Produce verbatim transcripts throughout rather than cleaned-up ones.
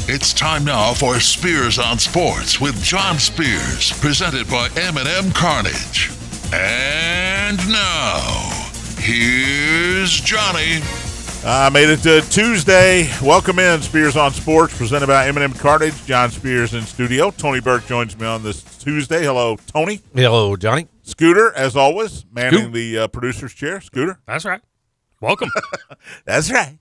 It's time now for Spears on Sports with John Spears, presented by M and M Carnage. And now, here's Johnny. I made it to Tuesday. Welcome in, Spears on Sports, presented by M and M Carnage. John Spears in studio. Tony Burke joins me on this Tuesday. Hello, Tony. Hello, Johnny. Scooter, as always, manning Scoot. the uh, producer's chair. Scooter. That's right. Welcome. That's right.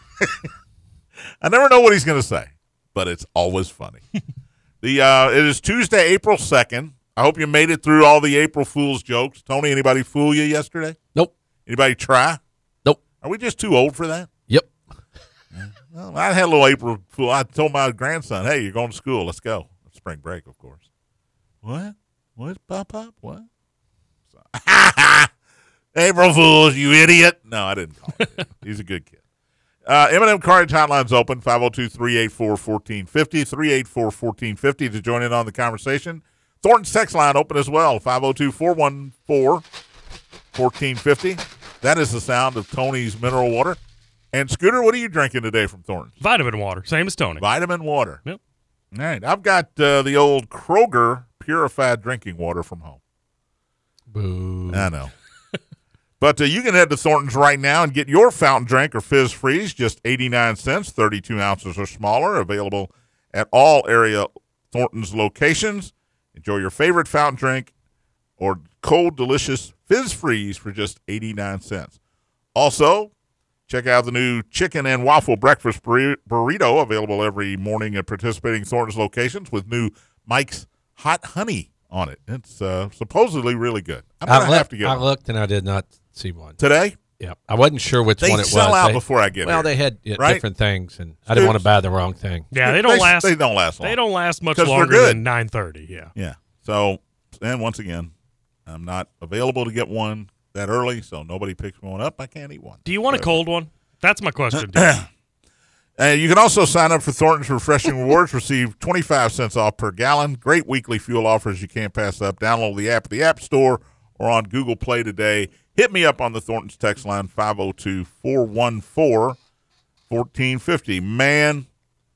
I never know what he's going to say, but it's always funny. the uh, It is Tuesday, April second. I hope you made it through all the April Fool's jokes. Tony, anybody fool you yesterday? Nope. Anybody try? Nope. Are we just too old for that? Yep. Well, I had a little April Fool. I told my grandson, hey, you're going to school. Let's go. Spring break, of course. What? What? Pop, pop? What? So, April Fools, you idiot. No, I didn't call him. He's a good kid. Uh, M and M Carnage Hotline's open, five oh two, three eight four, one four five oh, three eight four, one four five oh to join in on the conversation. Thornton's text line open as well, five oh two, four one four, one four five oh. That is the sound of Tony's mineral water. And, Scooter, what are you drinking today from Thornton's? Vitamin water, same as Tony. Vitamin water. Yep. All right. I've got uh, the old Kroger purified drinking water from home. Boo. I know. But uh, you can head to Thornton's right now and get your fountain drink or fizz freeze, just eighty-nine cents, thirty-two ounces or smaller, available at all area Thornton's locations. Enjoy your favorite fountain drink or cold, delicious fizz freeze for just eighty-nine cents. Also, check out the new chicken and waffle breakfast burrito, available every morning at participating Thornton's locations with new Mike's Hot Honey on it. It's uh, supposedly really good. I'm going to have to get I one. looked and I did not see one. Today? Yeah. I wasn't sure which They one it was. sell out They- before I get Well, here. they had yeah, right? different things, and I didn't want to buy the wrong thing. Yeah, they don't They- last. They don't last long. They don't last much 'Cause they're longer good. than nine thirty. Yeah. Yeah. So, and once again, I'm not available to get one that early, so nobody picks one up. I can't eat one. Do you want a So- cold one? That's my question. dude. Uh, you can also sign up for Thornton's Refreshing Rewards. Receive twenty-five cents off per gallon. Great weekly fuel offers you can't pass up. Download the app at the App Store or on Google Play today. Hit me up on the Thornton's text line, five oh two, four one four, one four five oh. Man,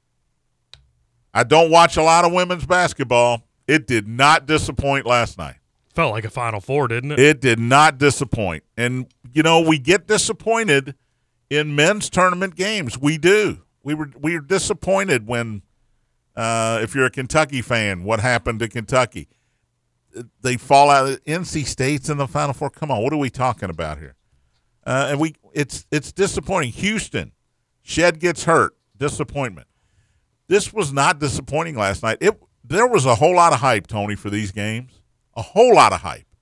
I don't watch a lot of women's basketball. It did not disappoint last night. Felt like a Final Four, didn't it? It did not disappoint. And, you know, we get disappointed in men's tournament games. We do. We were we were disappointed when, uh, if you're a Kentucky fan, what happened to Kentucky. They fall out. N C State's in the Final Four. Come on, what are we talking about here? Uh, and we it's it's disappointing. Houston, Shed gets hurt. Disappointment. This was not disappointing last night. It there was a whole lot of hype, Tony, for these games. A whole lot of hype.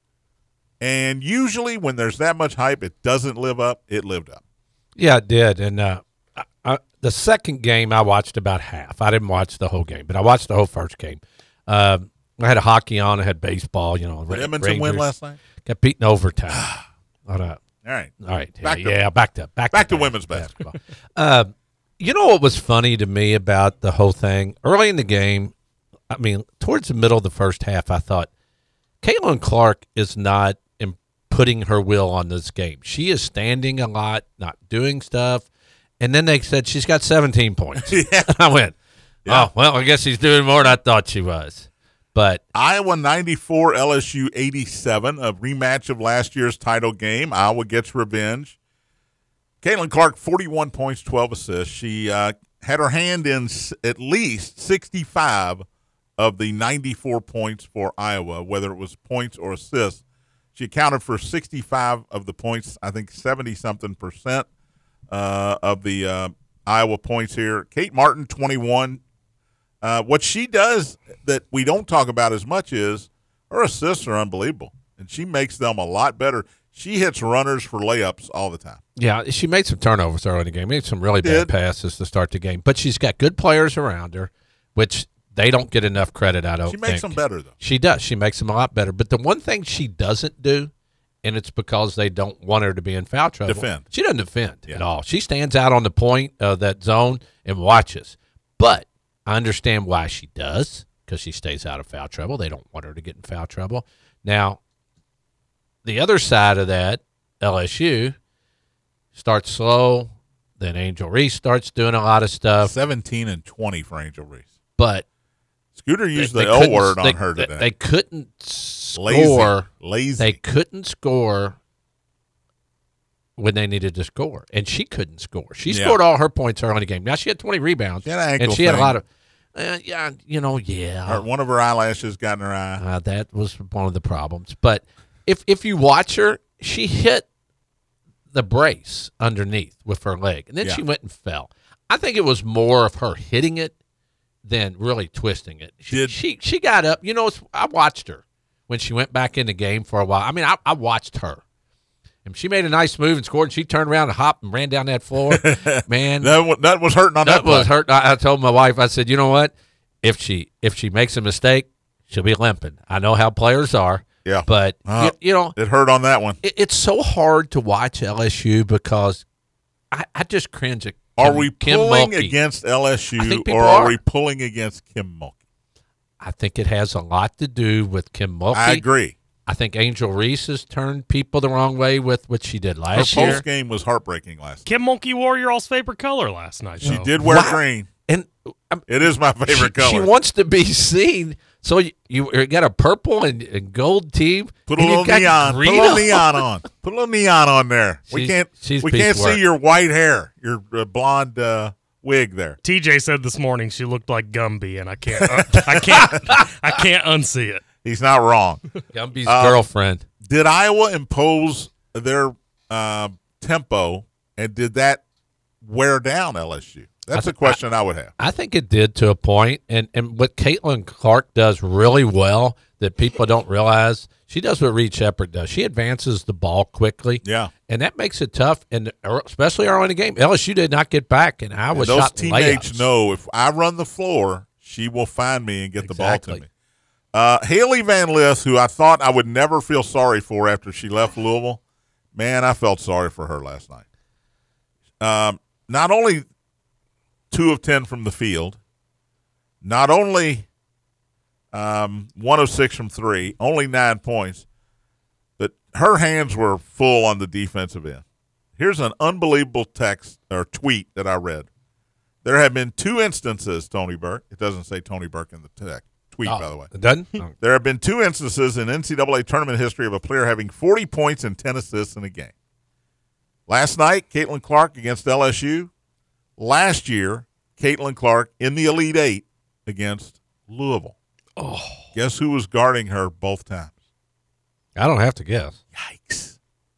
And usually when there's that much hype, it doesn't live up. It lived up. Yeah, it did. And uh, I, I, the second game, I watched about half. I didn't watch the whole game, but I watched the whole first game. Uh, I had a hockey on. I had baseball. You know, Did Ra- Edmonton Rangers. win last night? Got beaten overtime. All right. All right. All right. Yeah, Back to- yeah, back to back, back to bas- women's basketball. uh, you know what was funny to me about the whole thing? Early in the game, I mean, towards the middle of the first half, I thought, Caitlin Clark is not in putting her will on this game. She is standing a lot, not doing stuff. And then they said she's got seventeen points. Yeah. I went, Yeah. oh, well, I guess she's doing more than I thought she was. But Iowa ninety-four, L S U eighty-seven, a rematch of last year's title game. Iowa gets revenge. Caitlin Clark, forty-one points, twelve assists. She uh, had her hand in s- at least sixty-five of the ninety-four points for Iowa, whether it was points or assists. She accounted for sixty-five of the points, I think seventy-something percent uh, of the uh, Iowa points here. Kate Martin, twenty-one. Uh, what she does that we don't talk about as much is her assists are unbelievable, and she makes them a lot better. She hits runners for layups all the time. yeah, she made some turnovers early in the game. Made some really Did. bad passes to start the game. But she's got good players around her, which they don't get enough credit, I don't She makes think. them better, though. She does. She makes them a lot better. But the one thing she doesn't do, and it's because they don't want her to be in foul trouble. Defend. She doesn't defend Yeah. at all. She stands out on the point of that zone and watches. But I understand why she does, because she stays out of foul trouble. They don't want her to get in foul trouble. Now, the other side of that, L S U starts slow, Then Angel Reese starts doing a lot of stuff. seventeen and twenty for Angel Reese. But Scooter used they, the they L couldn't- word on they, her they- today. They couldn't score. Lazy. Lazy. They couldn't score when they needed to score, and she couldn't score. She Yeah. scored all her points early in the game. Now she had twenty rebounds, She had an ankle and she had a thing. lot of, uh, yeah, you know, yeah. Her- one of her eyelashes got in her eye. Uh, that was one of the problems. But if if you watch her, she hit the brace underneath with her leg, and then Yeah. she went and fell. I think it was more of her hitting it than really twisting it. She Did- she, she got up. You know, it's- I watched her when she went back in the game for a while. I mean, I, I watched her. And she made a nice move and scored, and she turned around and hopped and ran down that floor. Man, That, wa- that was hurting on that, that was play. hurt. I, I told my wife, I said, you know what? If she if she makes a mistake, she'll be limping. I know how players are. Yeah. But, Uh, you, you know, It hurt on that one. it, it's so hard to watch L S U because I, I just cringe at Kim, Are we Kim pulling Mulkey. against L S I U, think people or are are. we pulling against Kim Mulkey? I think it has a lot to do with Kim Mulkey. I agree. I think Angel Reese has turned people the wrong way with what she did Her last year. post game was heartbreaking last night. Kim Mulkey wore your all's favorite color last night. She though. did wear Wow. green. And um, It is my favorite she, color. she wants to be seen. So you, you got a purple and, and gold team. Put a and little you got neon. Put a green little on. neon on. Put a little neon on there. we She's- can't. she's we piece can't of work. see your white hair, your uh, blonde uh, wig there. T J said this morning she looked like Gumby, and I can't, uh, I can't, I can't unsee it. He's not wrong. Gumby's Uh, girlfriend. Did Iowa impose their uh, tempo, and did that wear down L S U? That's I a th- question I, would have. I think it did to a point, and and what Caitlin Clark does really well that people don't realize, she does what Reed Shepherd does. She advances the ball quickly, Yeah. and that makes it tough. And especially early in the game, L S U did not get back, and Iowa And those shot teammates layups. know if I run the floor, she will find me and get the ball Exactly. to me. Uh, Haley Van Lith, who I thought I would never feel sorry for after she left Louisville, man, I felt sorry for her last night. Um, not only two of ten from the field, not only um, one of six from three, only nine points, but her hands were full on the defensive end. Here's an unbelievable text or tweet that I read. There have been two instances, Tony Burke. It doesn't say Tony Burke in the text, tweet, Oh, by the way. it doesn't? Oh. There have been two instances in N C double A tournament history of a player having forty points and ten assists in a game. Last night, Caitlin Clark against L S U. Last year, Caitlin Clark in the Elite Eight against Louisville. Oh, Guess who was guarding her both times? I don't have to guess. Yikes.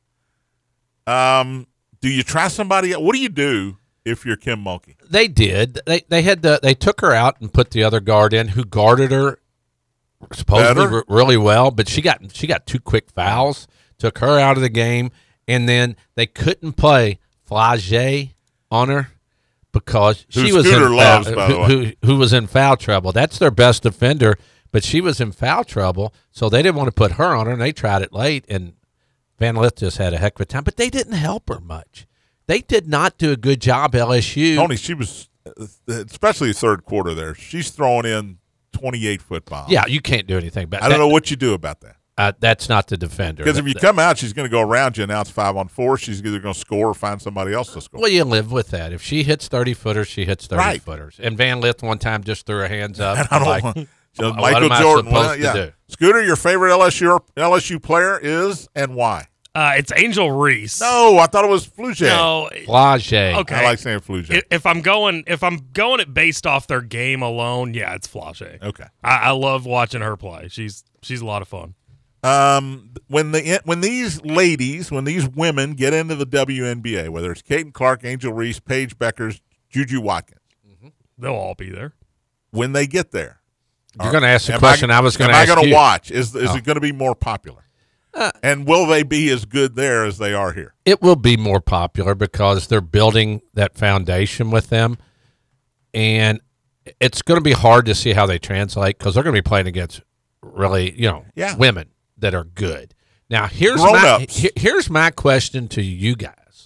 Um, do you try somebody else? What do you do if you're Kim Mulkey? They did. They they had to, they took her out and put the other guard in, who guarded her supposedly Better? r- really well, but she got she got two quick fouls, took her out of the game, and then they couldn't play Flage on her because Who she was Scooter in loves, foul, by the who, way. who who was in foul trouble. That's their best defender, but she was in foul trouble, so they didn't want to put her on her, and they tried it late, and Van Lith just had a heck of a time, but they didn't help her much. They did not do a good job, L S U. Tony, she was, especially the third quarter there, she's throwing in twenty-eight foot bombs. Yeah, you can't do anything about I don't know what you do about that. Uh, that's not the defender. Because if you That- come out, she's going to go around you. Now it's five on four. She's either going to score or find somebody else to score. well, you live with that. If she hits thirty footers, she hits thirty Right. footers. And Van Lith one time just threw her hands up. And I don't like, want so what Michael am I Jordan. supposed Well, to yeah. do? Scooter, your favorite L S U L S U player is and why? uh, it's Angel Reese. No, I thought it was Flugé. no. Flage. Okay. I like saying Flugé. I- If I'm going, if I'm going it based off their game alone, yeah, it's Flage. Okay. I, I love watching her play. She's she's a lot of fun. Um, when the when these ladies, when these women get into the W N B A, whether it's Caitlin Clark, Angel Reese, Paige Beckers, Juju Watkins, They'll all be there. when they get there, You're going to ask the am question I, was going to am ask I going you. to watch? Is is Oh. it going to be more popular? Uh, and will they be as good there as they are here? It will be more popular because they're building that foundation with them. And it's going to be hard to see how they translate because they're going to be playing against really, you know, Yeah. women that are good. Now, here's my, Grown-ups. he- here's my question to you guys.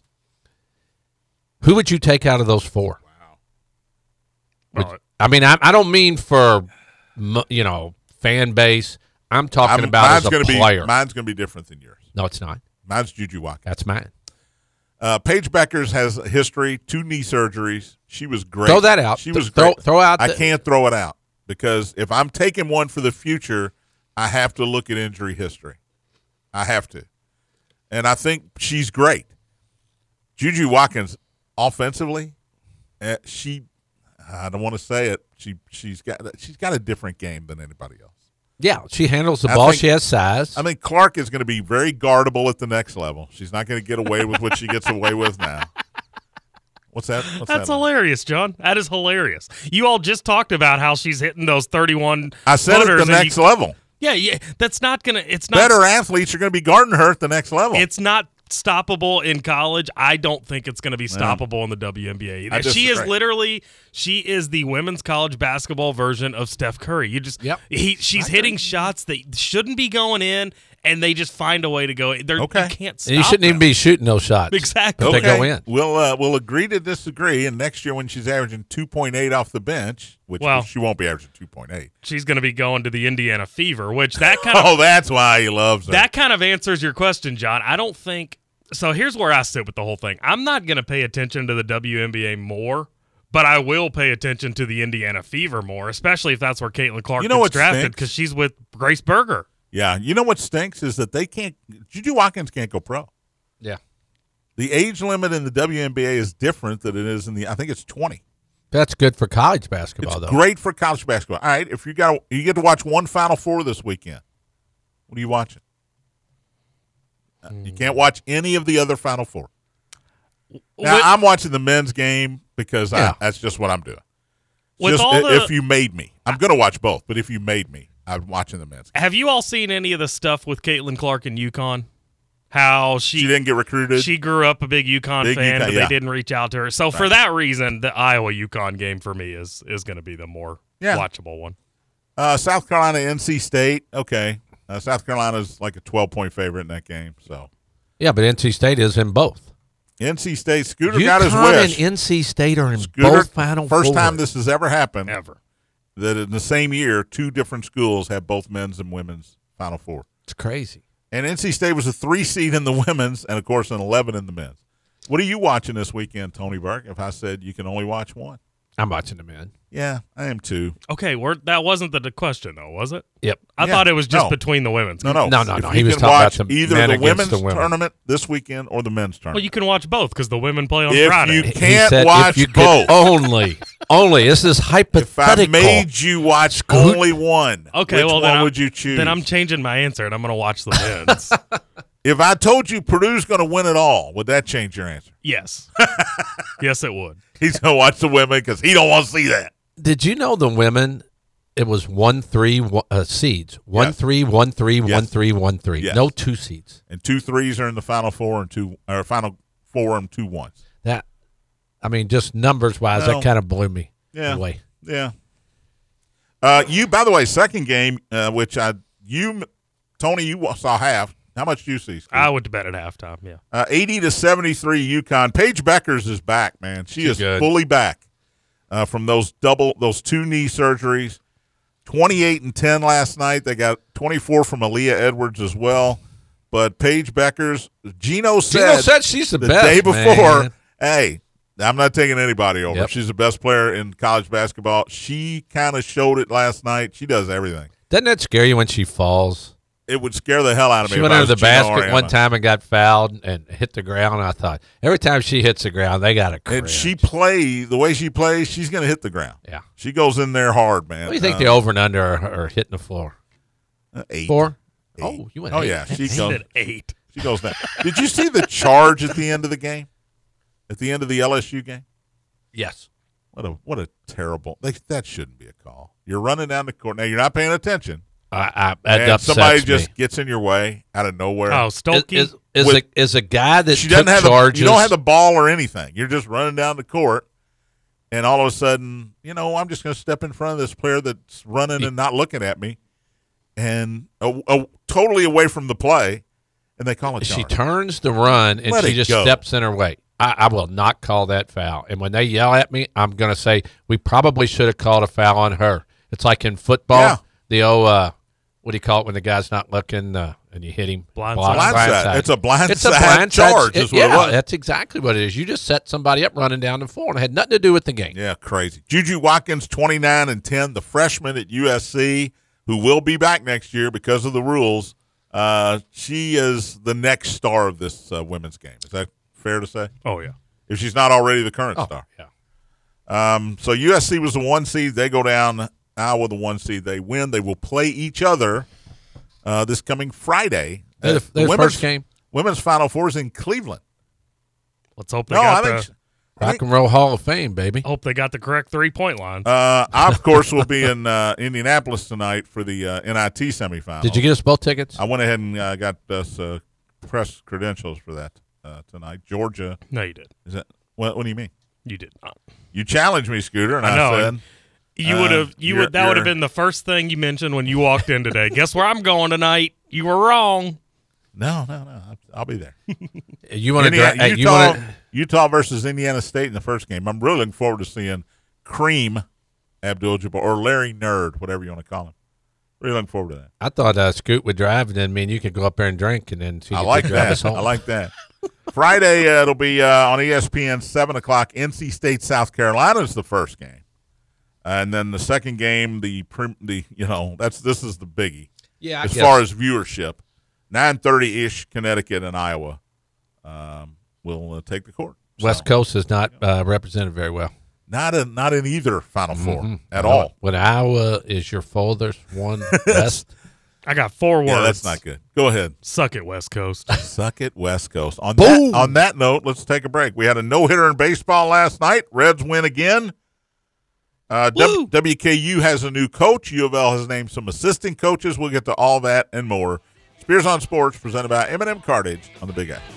Who would you take out of those four? Would- Well, I mean, I, I don't mean for, m- you know, fan base. I'm talking I'm- about as mine's a gonna player. Be, mine's going to be different than yours. No, it's not. Mine's Juju Watkins. That's mine. Uh, Paige Beckers has a history, two knee surgeries. She was great. Throw that out. She was throw, great. Throw out. I the, can't throw it out because if I'm taking one for the future, I have to look at injury history. I have to. And I think she's great. Juju Watkins, offensively, uh, she, I don't want to say it, she, she's got she's got a different game than anybody else. Yeah, she handles the I ball. think- She has size. I mean, Clark is going to be very guardable at the next level. She's not going to get away with what she gets away with now. What's that? What's That's that mean? hilarious, John. That is hilarious. You all just talked about how she's hitting those thirty-one. I said at footers the and next you- level. Yeah, yeah. That's not gonna. It's not Better athletes are going to be guarding her at the next level. It's not stoppable in college. I don't think it's going to be stoppable in the W N B A either. I She is disagree. literally she is the women's college basketball version of Steph Curry. You just Yep. he she's hitting shots that shouldn't be going in, and they just find a way to go. They're, Okay. You can't stop And you shouldn't them. even be shooting those shots. Exactly. But they okay. go in. We'll uh, we'll agree to disagree. And next year, when she's averaging two point eight off the bench, which Well- she won't be averaging two point eight. She's going to be going to the Indiana Fever, which that kind of Oh, that's why he loves her. that kind of answers your question, John. I don't think so. Here's where I sit with the whole thing. I'm not going to pay attention to the W N B A more, but I will pay attention to the Indiana Fever more, especially if that's where Caitlin Clark You know gets what drafted stinks? because she's with Grace Berger. yeah. You know what stinks is that they can't. Juju Watkins can't go pro. Yeah. The age limit in the W N B A is different than it is in the. I think it's twenty. That's good for college basketball, It's though. great for college basketball. All right, if you got you get to watch one Final Four this weekend, what are you watching? Uh, You can't watch any of the other Final Four. Now, With- I'm watching the men's game because Yeah. I, that's just what I'm doing. With Just all i- the- if you made me, I'm going to watch both. But if you made me, I'm watching the men's game. Have you all seen any of the stuff with Caitlin Clark in UConn? How she She didn't get recruited. she grew up a big UConn Big fan, UConn, but yeah. they didn't reach out to her. So for that reason, the Iowa UConn game for me is is going to be the more Yeah. watchable one. uh, South Carolina, N C State. Okay, uh, South Carolina's like a twelve point favorite in that game. So Yeah, but N C State is in both. N C State, Scooter got his UConn wish. and N C State are in Scooter, both Final first Four. time this has ever happened. Ever. That in the same year, two different schools have both men's and women's Final Four. It's crazy. And N C State was a three seed in the women's and, of course, an eleven in the men's. What are you watching this weekend, Tony Burke, if I said you can only watch one? I'm watching the men. Yeah, I am too. Okay, we're, that wasn't the question though, was it? Yep. I Yeah. thot it was just No. between the women's. No, no. No, no, If no. you He was can talking about watch the either men the against women's the women. tournament this weekend or the men's tournament. Well, you can watch both because the women play on If Friday. you He can't said watch if you both. could only, only. This is If I hypothetical. made you watch Scoot. only one, okay, which well one then I'm, would you choose? Then I'm changing my answer and I'm going to watch the men's. If I told you Purdue's going to win it all, would that change your answer? yes, yes, it would. He's going to watch the women because he don't want to see that. Did you know the women? It was one three one, uh, seeds. One Yes. three one three one Yes. three one three. Yes. No two seeds. And two threes are in the final four and two or final four and two ones. That, I mean, just numbers wise, No. that kind of blew me Yeah. away. Yeah. Uh, you, by the way, second game, uh, which I, you, Tony, you saw half. How much did you see? Steve? I would bet at halftime. Yeah. Uh, eighty to seventy-three UConn. Paige Beckers is back, man. She She's is good. fully back uh, from those double, those two knee surgeries. twenty-eight and ten last night. They got twenty-four from Aaliyah Edwards as well. But Paige Beckers, Gino said, Gino said she's the, the best. day before, man. hey, I'm not taking anybody over. Yep. She's the best player in college basketball. She kind of showed it last night. She does everything. Doesn't that scare you when she falls? It would scare the hell out of me. She if went I under was the Gino basket Auriemma. one time and got fouled and hit the ground. I thought every time she hits the ground, they got to cringe. And she play the way she plays, she's going to hit the ground. Yeah. She goes in there hard, man. What do you think Uh, the over and under are, are hitting the floor? uh, eight. Four? Eight. Oh, you went Oh eight. yeah, she He goes. said eight. She goes down. Did you see the charge at the end of the game? At the end of the L S U game? Yes. What a what a terrible. Like, that shouldn't be a call. You're running down the court. Now you're not paying attention. I, I, that and upsets somebody me. just gets in your way out of nowhere. Oh, Is, Stolke. is, is, With- a, is a guy that she took doesn't have the, charges. you don't have the ball or anything. You're just running down the court, and all of a sudden, you know, I'm just going to step in front of this player that's running and not looking at me, and uh, uh, totally away from the play, and they call it. She turns the run and Let she it just go. steps in her way. I, I will not call that foul. And when they yell at me, I'm going to say we probably should have called a foul on her. It's like in football, Yeah. the old uh, what do you call it when the guy's not looking? Uh, and you hit him. Blindside. block- Blindside. It's a blindside It's a blindside charge is what yeah, it was. that's exactly what it is. You just set somebody up running down the floor, and it had nothing to do with the game. Yeah, crazy. Juju Watkins, twenty-nine and ten, the freshman at U S C, who will be back next year because of the rules. Uh, she is the next star of this uh, women's game. Is that fair to say? Oh, yeah. If she's not already the current Oh, star. yeah. Um, so U S C was the one seed. They go down. Iowa the one seed. They win. They will play each other uh, this coming Friday. They're the, they're the first game. Women's Final Four is in Cleveland. Let's hope they No, I got think. the I Rock think and Roll Hall of Fame, baby. hope they got the correct three point lines. uh, I, of course, will be in uh, Indianapolis tonight for the uh, N I T semifinal. Did you get us both tickets? I went ahead and uh, got us uh, press credentials for that uh, tonight. Georgia. no, you did. Is that what? What do you mean? You did not. You challenged me, Scooter, and I, I know. said You Uh, would have. You you're- would. That would have you're- been the first thing you mentioned when you walked in today. Guess where I'm going tonight? You were wrong. no, no, no. I'll be there. You want to? Indiana, Dra- hey, you Utah, want Utah versus Indiana State in the first game. I'm really looking forward to seeing Cream Abdul-Jabbar or Larry Nerd, whatever you want to call him. Really looking forward to that. I thought uh, Scoot would drive, and then me and you could go up there and drink, and then she I could like drive us that. home. I like that. Friday, uh, it'll be uh, on E S P N, seven o'clock. N C State, South Carolina is the first game. And then the second game, the prim, the you know that's this is the biggie yeah, I as guess. far as viewership. Nine thirty ish, Connecticut and Iowa um, will uh, take the court. West So, Coast is not uh, represented very well not in not in either Final Four Mhm. at No. all. When Iowa is your folders one best. I got four words. Yeah, that's not good. Go ahead. Suck it, West Coast. Suck it, West Coast. On Boom. that on that note, let's take a break. We had a no hitter in baseball last night. Reds win again. Uh, w- W K U has a new coach. U of L has named some assistant coaches. We'll get to all that and more. Spears on Sports, presented by M and M Cartage on the Big Apple.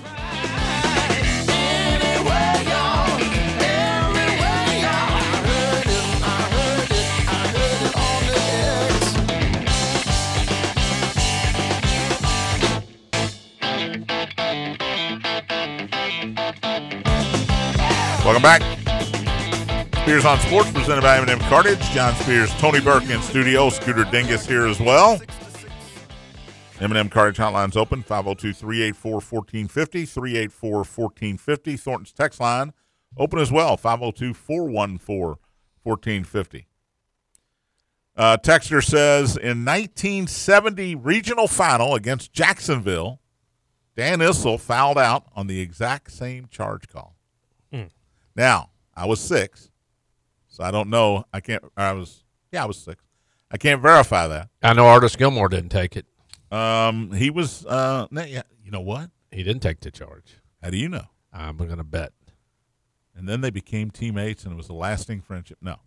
Welcome back. Spears on Sports, presented by M and M Cartage. John Spears, Tony Burke in studio. Scooter Dingus here as well. M and M Cartage hotline's open, five oh two, three eight four, one four five oh, three eight four, one four five oh. Thornton's text line open as well, five oh two, four one four, one four five oh. Uh, Texter says, in nineteen seventy regional final against Jacksonville, Dan Issel fouled out on the exact same charge call. Mm. Now, I was six, so I don't know. I can't, I was, yeah, I was six. I can't verify that. I know Artis Gilmore didn't take it. Um, he was, uh, no, yeah, you know what? He didn't take the charge. How do you know? I'm going to bet. And then they became teammates, and it was a lasting friendship. No.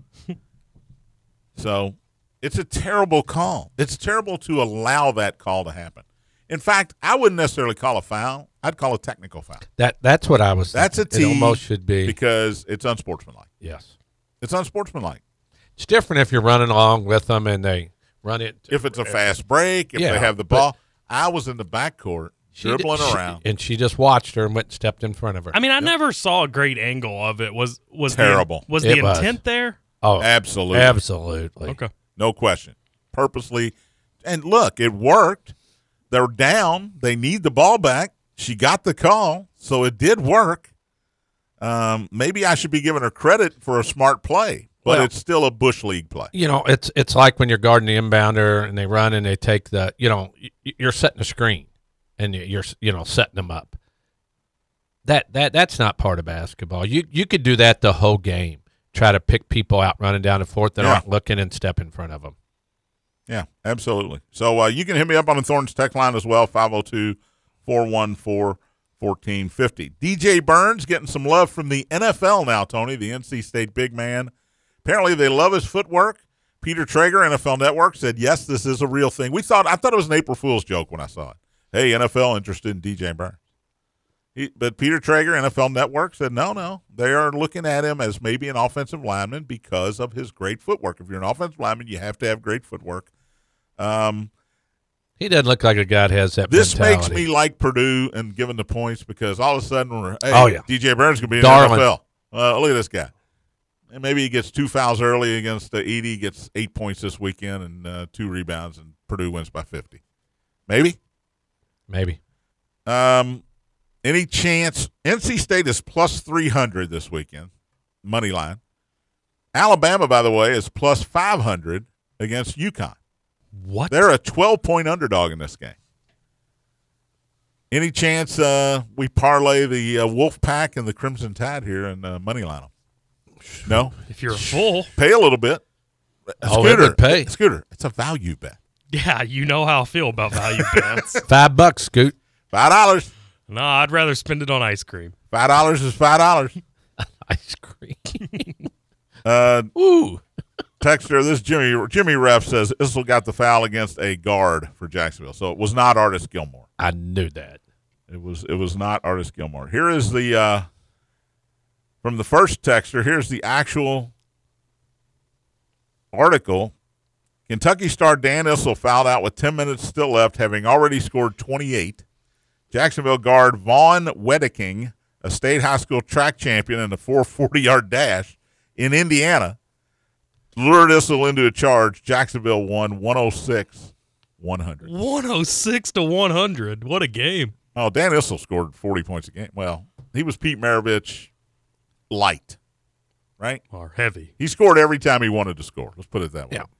So it's a terrible call. It's terrible to allow that call to happen. In fact, I wouldn't necessarily call a foul. I'd call a technical foul. That That's what I was That's a thinking. T. It almost should be. Because it's unsportsmanlike. Yes. It's unsportsmanlike. It's different if you're running along with them and they run it. If it's a fast break, if Yeah, they have the but- ball. I was in the backcourt She dribbling did- she- around. and she just watched her and went and stepped in front of her. I mean, I never saw a great angle of it. Was was Terrible. The, was It the was. intent there? oh, Absolutely. absolutely. Okay. No question. Purposely. And look, it worked. They're down. They need the ball back. She got the call, so it did work. Um, maybe I should be giving her credit for a smart play, but Well- it's still a Bush League play. You know, it's it's like when you're guarding the inbounder and they run and they take the, you know, y- you're setting a screen and you're, you know, setting them up. That that that's not part of basketball. You you could do that the whole game. Try to pick people out running down the fourth that Yeah. aren't looking and step in front of them. Yeah, absolutely. So uh, you can hit me up on the Thorns text line as well, five oh two, four one four, one four five oh. D J Burns getting some love from the N F L now, Tony, the N C State big man. Apparently they love his footwork. Peter Traeger, N F L Network, said, yes, this is a real thing. We thought I thought it was an April Fool's joke when I saw it. Hey, N F L interested in D J Burns. He, but Peter Traeger, N F L Network, said, no, no. They are looking at him as maybe an offensive lineman because of his great footwork. If you're an offensive lineman, you have to have great footwork. Um, He doesn't look like a guy that has that this makes mentality. me like Purdue and giving the points because all of a sudden we're, hey, Oh, yeah. D J Burns going to be in Darling. the N F L. Uh, look at this guy. And maybe he gets two fouls early against uh, Edey, gets eight points this weekend and uh, two rebounds, and Purdue wins by fifty. Maybe. Maybe. Um, any chance? N C State is plus three hundred this weekend, money line. Alabama, by the way, is plus five hundred against UConn. What? They're a twelve-point underdog in this game. Any chance uh, we parlay the uh, Wolfpack and the Crimson Tide here and uh, money line them? No? If you're a fool. Pay a little bit. Oh, it would pay. Scooter, it's a value bet. Yeah, you know how I feel about value bets. Five bucks, Scoot. Five dollars. No, I'd rather spend it on ice cream. Five dollars is five dollars. Ice cream. uh, Ooh. Texter, this Jimmy Jimmy Ref says Issel got the foul against a guard for Jacksonville, so it was not Artis Gilmore. I knew that. It was it was not Artis Gilmore. Here is the uh, from the first texter. Here's the actual article. Kentucky star Dan Issel fouled out with ten minutes still left, having already scored twenty-eight. Jacksonville guard Vaughn Wedeking, a state high school track champion in the four forty-yard dash in Indiana, lured Issel into a charge. Jacksonville won one oh six one hundred. one oh six to one hundred. What a game. Oh, Dan Issel scored forty points a game. Well, he was Pete Maravich light, right? Or heavy. He scored every time he wanted to score. Let's put it that way. Yeah.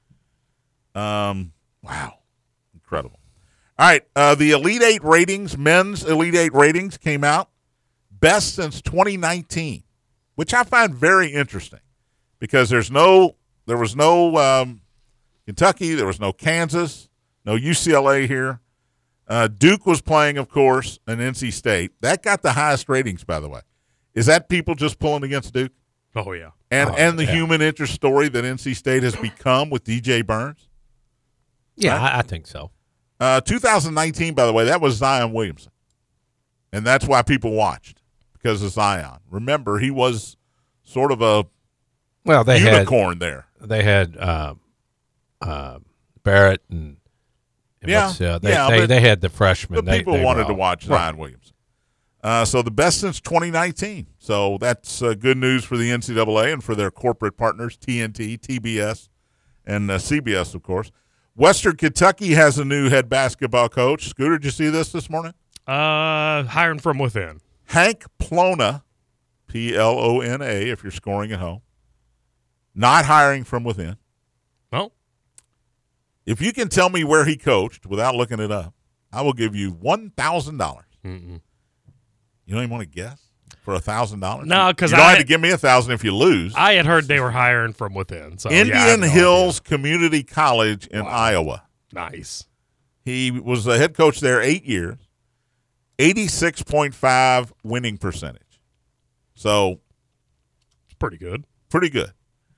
Um. Wow. Incredible. All right. Uh, the Elite Eight ratings, men's Elite Eight ratings came out. Best since twenty nineteen, which I find very interesting because there's no, there was no um, Kentucky, there was no Kansas, no U C L A here. Uh, Duke was playing, of course, and N C State. That got the highest ratings, by the way. Is that people just pulling against Duke? Oh, yeah. And Oh, and the yeah. human interest story that N C State has become with D J Burns? Yeah, Right? I, I think so. Uh, two thousand nineteen, by the way, that was Zion Williamson. And that's why people watched, because of Zion. Remember, he was sort of a Well, they unicorn there. had they had uh, uh, Barrett and, and Yeah, what's, uh, they, yeah, they, but- they had the freshmen. But They- people they were wanted to all- watch Right. Zion Williamson. Uh, so the best since twenty nineteen. So that's uh, good news for the N C double A and for their corporate partners, T N T, T B S, and uh, C B S, of course. Western Kentucky has a new head basketball coach. Scooter, did you see this this morning? Uh, hiring from within. Hank Plona, P L O N A, if you're scoring at home. Not hiring from within. Well, If you can tell me where he coached without looking it up, I will give you one thousand dollars. mm-mm. You don't even want to guess for one thousand dollars? No, 'cause you don't I- have to give me one thousand dollars if you lose. I had heard they were hiring from within. So yeah, I have Indian no Hills Community College in Iowa. idea. Nice. He was the head coach there eight years, eighty-six point five winning percentage. So It's pretty good. pretty good.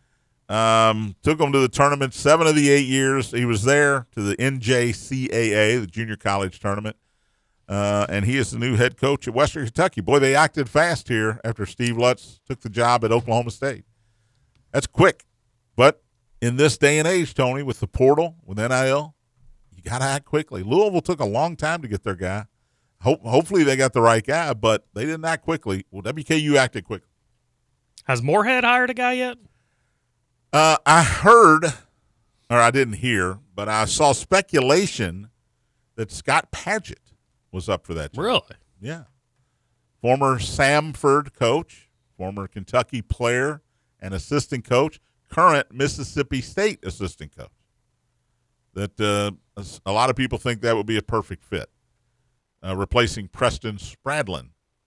Um, took him to the tournament seven of the eight years he was there, to the N J C A A, the junior college tournament. Uh, and he is the new head coach at Western Kentucky. Boy, they acted fast here after Steve Lutz took the job at Oklahoma State. That's quick. But in this day and age, Tony, with the portal, with N I L, you got to act quickly. Louisville took a long time to get their guy. Hope, hopefully they got the right guy, but they didn't act quickly. Well, W K U acted quickly. Has Moorhead hired a guy yet? Uh, I heard, or I didn't hear, but I saw speculation that Scott Padgett was up for that job. Really? Yeah. Former Samford coach, former Kentucky player and assistant coach, current Mississippi State assistant coach. That uh, a lot of people think that would be a perfect fit, uh, replacing Preston Spradlin,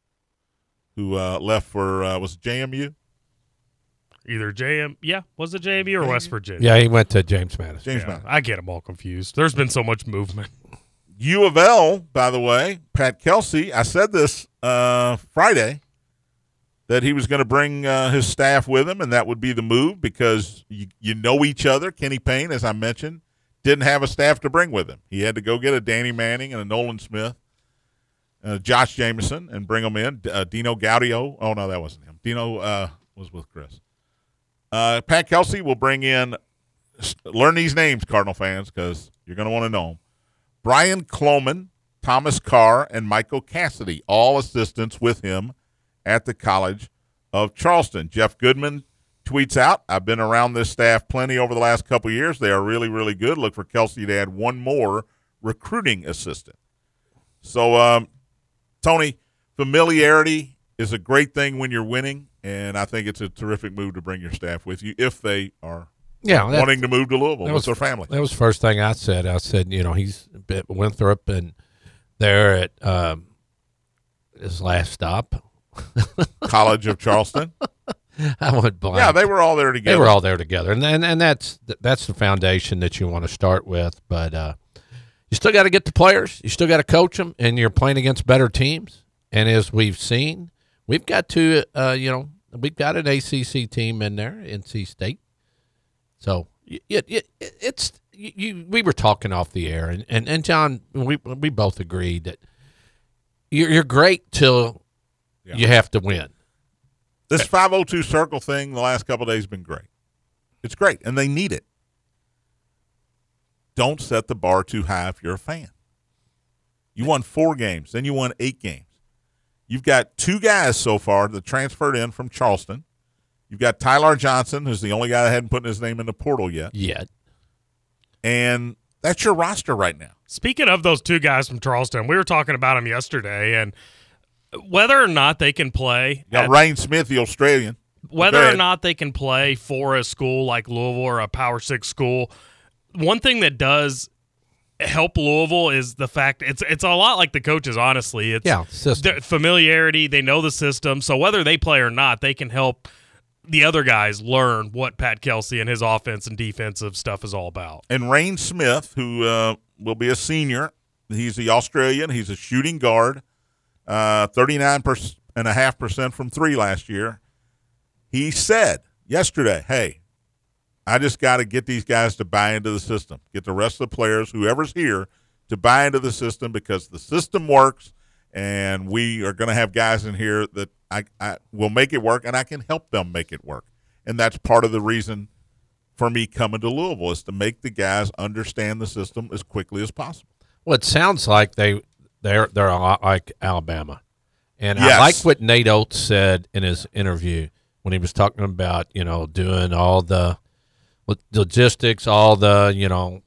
who uh, left for, uh, was it J M U? Either J M, yeah, was it J M U or West Virginia? Yeah, he went to James Madison. James Yeah, Madison. I get them all confused. There's been so much movement. U of L, by the way, Pat Kelsey, I said this uh, Friday, that he was going to bring uh, his staff with him, and that would be the move because you, you know each other. Kenny Payne, as I mentioned, didn't have a staff to bring with him. He had to go get a Danny Manning and a Nolan Smith, uh, Josh Jameson, and bring them in. Uh, Dino Gaudio. Oh, no, that wasn't him. Dino uh, was with Chris. Uh, Pat Kelsey will bring in, learn these names, Cardinal fans, because you're going to want to know them. Brian Cloman, Thomas Carr, and Michael Cassidy, all assistants with him at the College of Charleston. Jeff Goodman tweets out, I've been around this staff plenty over the last couple of years. They are really, really good. Look for Kelsey to add one more recruiting assistant. So, um, Tony, familiarity is a great thing when you're winning, and I think it's a terrific move to bring your staff with you if they are Yeah, that- wanting to move to Louisville that with was- their family. That was the first thing I said. I said, you know, he's at Winthrop and there at um, his last stop. College of Charleston. I went blank. Yeah, they were all there together. They were all there together, and and, and that's that's the foundation that you want to start with. But uh, you still got to get the players. You still got to coach them, and you're playing against better teams. And as we've seen, we've got to, uh, you know, we've got an A C C team in there, N C State. So it, it, it, it's you, you. We were talking off the air, and, and, and John, we we both agreed that you're you're great till Yeah. you have to win. This five oh two circle thing the last couple of days has been great. It's great, and they need it. Don't set the bar too high if you're a fan. You won four games, then you won eight games. You've got two guys so far that transferred in from Charleston. You've got Tyler Johnson, who's the only guy that hadn't put his name in the portal yet. Yet. And that's your roster right now. Speaking of those two guys from Charleston, we were talking about them yesterday, and whether or not they can play, You got at- Rain Smith, the Australian. whether Go or ahead. not they can play for a school like Louisville or a Power Six school, one thing that does help Louisville is the fact it's it's a lot like the coaches. Honestly, it's Yeah, system. their familiarity. They know the system, so whether they play or not, they can help the other guys learn what Pat Kelsey and his offense and defensive stuff is all about. And Rain Smith, who uh, will be a senior, he's the Australian. He's a shooting guard, uh, thirty-nine point five percent from three last year. He said yesterday, hey, I just got to get these guys to buy into the system, get the rest of the players, whoever's here, to buy into the system because the system works, and we are going to have guys in here that I, I will make it work, and I can help them make it work. And that's part of the reason for me coming to Louisville is to make the guys understand the system as quickly as possible. Well, it sounds like they they're they're a lot like Alabama, and I Yes. like what Nate Oates said in his interview when he was talking about you know doing all the logistics, all the you know,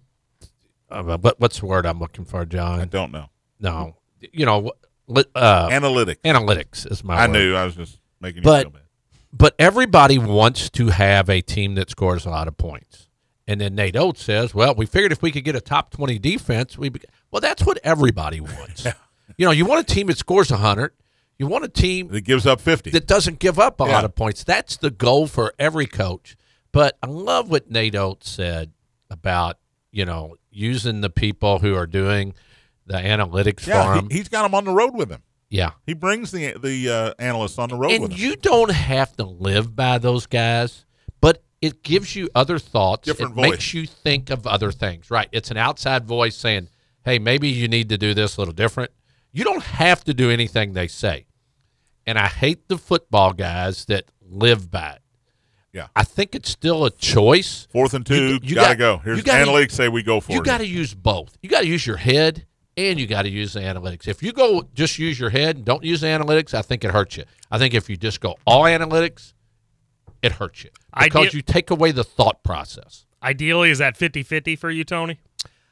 uh, what what's the word I'm looking for, I John? don't know. No, you know, li- uh, Analytics. analytics is my. I word. knew. I was just making you But- feel bad. But everybody wants to have a team that scores a lot of points. And then Nate Oates says, well, we figured if we could get a top twenty defense, we be-. Well, that's what everybody wants. You know, you want a team that scores one hundred. You want a team It gives up fifty. that doesn't give up a Yeah. lot of points. That's the goal for every coach. But I love what Nate Oates said about, you know, using the people who are doing the analytics for yeah, him. he, he's got them on the road with him. yeah. He brings the the uh, analysts on the road with And him. you don't have to live by those guys, but it gives you other thoughts. Different it voice. makes you think of other things. Right. It's an outside voice saying, hey, maybe you need to do this a little different. You don't have to do anything they say. And I hate the football guys that live by it. Yeah. I think it's still a choice. Fourth and two, You- you gotta got- go. Here's you gotta- analytics say we go for You it. got to use both. You got to use your head and you got to use the analytics. If you go just use your head and don't use the analytics, I think it hurts you. I think if you just go all analytics, it hurts you because Ide- you take away the thought process. Ideally, is that fifty-fifty for you, Tony?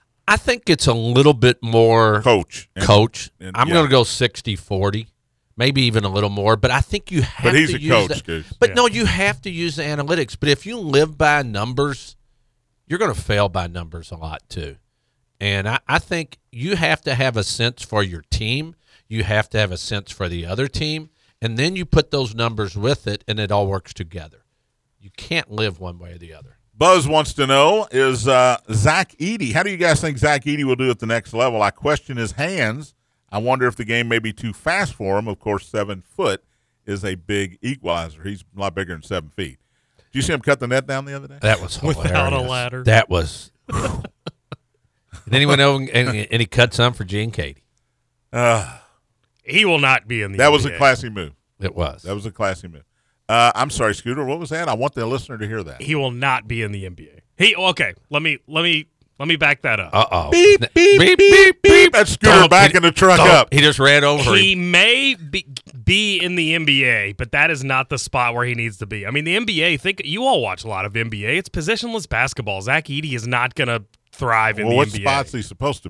I think it's a little bit more coach. And- coach. and- I'm yeah. going to go sixty forty, maybe even a little more, but I think you have But he's to a use coach, the- Goose. But Yeah. no, you have to use the analytics. But if you live by numbers, you're going to fail by numbers a lot too. And I, I think you have to have a sense for your team. You have to have a sense for the other team. And then you put those numbers with it, and it all works together. You can't live one way or the other. Buzz wants to know, is uh, Zach Edey, how do you guys think Zach Edey will do at the next level? I question his hands. I wonder if the game may be too fast for him. Of course, seven foot is a big equalizer. He's a lot bigger than seven feet. Did you see him cut the net down the other day? That was hilarious. Without a ladder. That was. And then he went over and, and he cut some for Gene Katie. Uh, He will not be in the that was N B a classy move. It was. That was a classy move. Uh, I'm sorry, Scooter. What was that? I want the listener to hear that. He will not be in the N B A. He okay. Let me let me let me back that up. Uh oh. Beep, beep, beep, beep, beep. That's Scooter Don't- backing the truck Don't. up. He just ran over He him. may be, be in the N B A, but that is not the spot where he needs to be. I mean, the N B A. Think you all watch a lot of N B A. It's positionless basketball. Zach Edey is not going to thrive in Well, the what N B A. spot's he supposed to be in?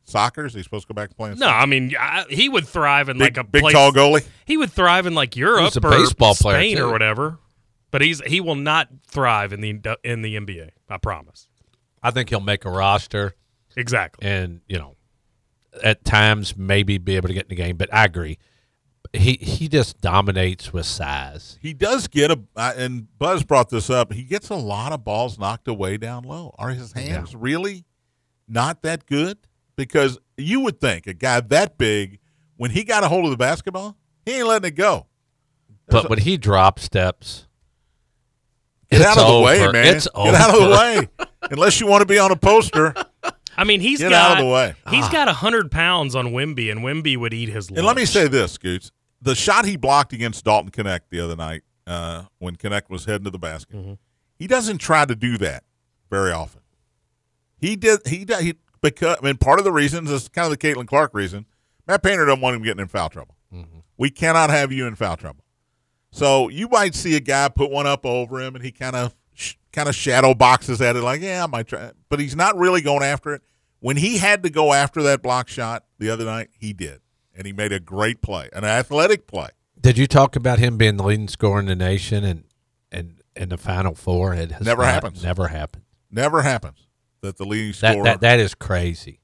Soccer? Is he supposed to go back to playing No, soccer? I mean I, he would thrive in Big, like a big place, tall goalie? He would thrive in like Europe He's a or baseball player, Spain too. or whatever. But he's he will not thrive in the in the N B A. I promise. I think he'll make a roster Exactly. and, you know, at times maybe be able to get in the game. But I agree. He he just dominates with size. He does get a, uh, and Buzz brought this up, he gets a lot of balls knocked away down low. Are his hands Yeah. really not that good? Because you would think a guy that big, when he got a hold of the basketball, he ain't letting it go. But when he drop steps, Get it's out of the over. way, man. It's Get out of the over. way. Unless you want to be on a poster, I mean, he's get got out of the way. He's got one hundred pounds on Wemby, and Wemby would eat his lunch. And let me say this, Scoots. The shot he blocked against Dalton Connect the other night uh, when Connect was heading to the basket, Mm-hmm. he doesn't try to do that very often. He did. He, did- he because I mean, part of the reasons is kind of the Caitlin Clark reason. Matt Painter doesn't want him getting in foul trouble. Mm-hmm. We cannot have you in foul trouble. So you might see a guy put one up over him, and he kind of sh- kind of shadow boxes at it, like, yeah, I might try, but he's not really going after it. When he had to go after that block shot the other night, he did, and he made a great play, an athletic play. Did you talk about him being the leading scorer in the nation and and in the Final Four? It has Never not- happens. Never happened. Never happens that the leading That scorer. that that is crazy.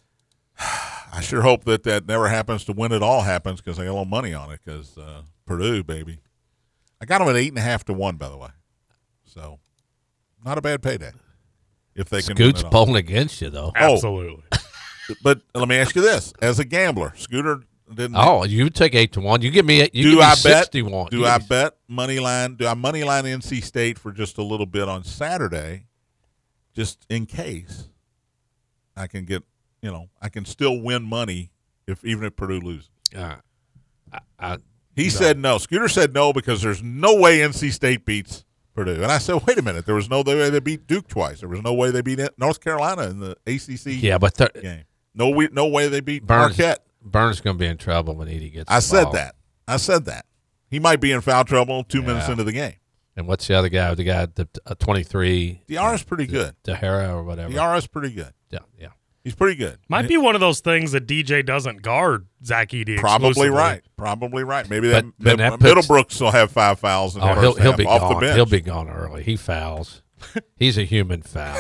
I sure hope that that never happens to when it all happens because I got a little money on it because uh, Purdue, baby. I got them at eight and a half to one, by the way. So not a bad payday if they can. win Scoot's it all. bowling against you though. Oh. Absolutely. But let me ask you this: as a gambler, Scooter didn't. Oh, you take eight to one. You give me you do give me I bet? sixty-one. Do You I give me- bet money line? Do I money line N C State for just a little bit on Saturday, just in case I can get, you know, I can still win money if even if Purdue loses. Uh, I, I, He said no. Scooter said no because there's no way N C State beats Purdue. And I said, wait a minute. There was no way they beat Duke twice. There was no way they beat North Carolina in the A C C yeah, but th- game. No, we, no way they beat Burns Marquette. Burns going to be in trouble when Edie gets. I the said ball. that. I said that. He might be in foul trouble two minutes Yeah. into the game. And what's the other guy? The guy, the uh, twenty-three. Diarra's pretty good. Dahara or whatever. Diarra's pretty good. Yeah, yeah. He's pretty good. Might be one of those things that D J doesn't guard Zach Edey. Probably exclusively. right. Probably right. Maybe that, But- but that, that puts- Middlebrooks will have five fouls in the Oh, first he'll he'll half be off the gone. bench. He'll be gone early. He fouls. He's a human foul.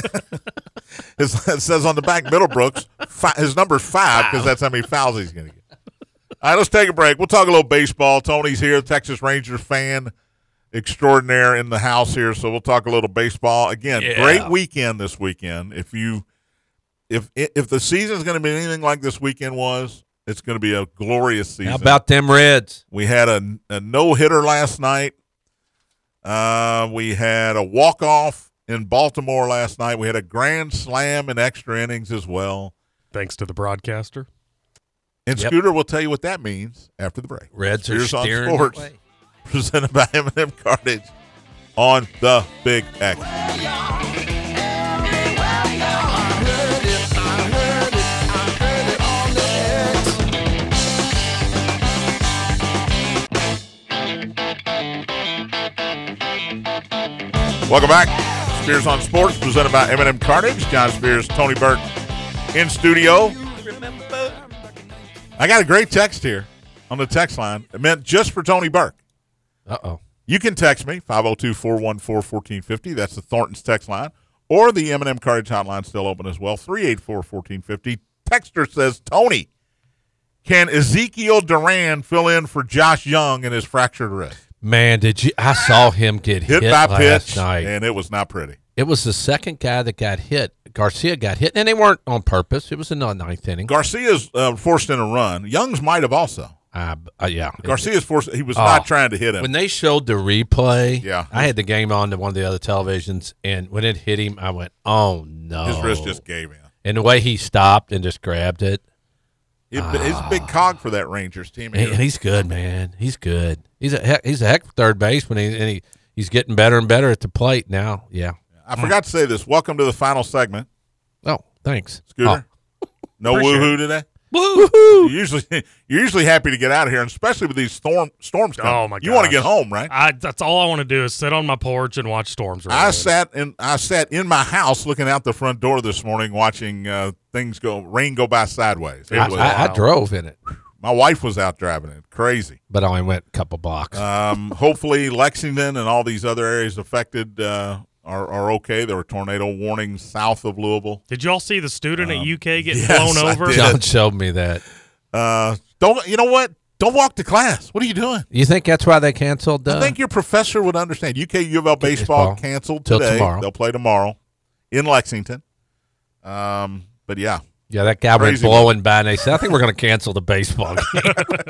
His, it says on the back, Middlebrooks, fi- his number's five because that's how many fouls he's going to get. All right, let's take a break. We'll talk a little baseball. Tony's here, Texas Rangers fan extraordinaire in the house here, so we'll talk a little baseball. Again, Yeah. great weekend this weekend. If you if if the season's going to be anything like this weekend was, it's going to be a glorious season. How about them Reds? We had a, a no-hitter last night. Uh, we had a walk-off in Baltimore last night. We had a grand slam in extra innings as well. Thanks to the broadcaster. And Yep. Scooter will tell you what that means after the break. Reds are Spears on steering Sports, the way. presented by M and M Cartage on the Big X. Welcome back. Spears on Sports, presented by M and M Cartage. John Spears, Tony Burke in studio. I got a great text here on the text line. It meant just for Tony Burke. Uh-oh. You can text me, five oh two, four one four, one four five oh. That's the Thornton's text line. Or the M and M Cartage hotline still open as well, three eight four, one four five oh. Texter says, Tony, can Ezekiel Duran fill in for Josh Young in his fractured wrist? Man, did you? I saw him get hit, Hit by last pitch, night. and it was not pretty. It was the second guy that got hit. Garcia got hit, and they weren't on purpose. It was in the ninth inning. Garcia's uh, forced in a run. Young's might have also. Uh, uh, yeah. Garcia's forced. He was Oh. not trying to hit him. When they showed the replay, Yeah. I had the game on to one of the other televisions, and when it hit him, I went, "Oh no!" His wrist just gave in. And the way he stopped and just grabbed it, It, He's a big cog for that Rangers team. he, he's good, man. He's good. He's a heck, he's a heck of third baseman, and he, and he he's getting better and better at the plate now. Yeah. I forgot to say this. Welcome to the final segment, Oh, thanks, Scooter. No Appreciate woohoo today. Woo! You're usually you're usually happy to get out of here, and especially with these storm storms coming. Oh my You want to gosh. get home, right? I, that's all I want to do is sit on my porch and watch storms. I roll in. sat in I sat in my house looking out the front door this morning, watching uh, things go rain go by sideways. It I, was, I, I drove in it, my wife was out driving it. Crazy. but I only went a couple blocks. Um, hopefully, Lexington and all these other areas affected uh, are are okay. There were tornado warnings south of Louisville. Did y'all see the student at U K getting Um, yes, blown I over? did. John showed me that. Uh, don't you know what? Don't walk to class. What are you doing? You think that's why they canceled? Uh, I think your professor would understand. U K U of L baseball, Baseball. canceled Till today. tomorrow. They'll play tomorrow in Lexington. Um, but yeah, yeah, that guy went Crazy blowing by, and they said, "I think we're going to cancel the baseball game."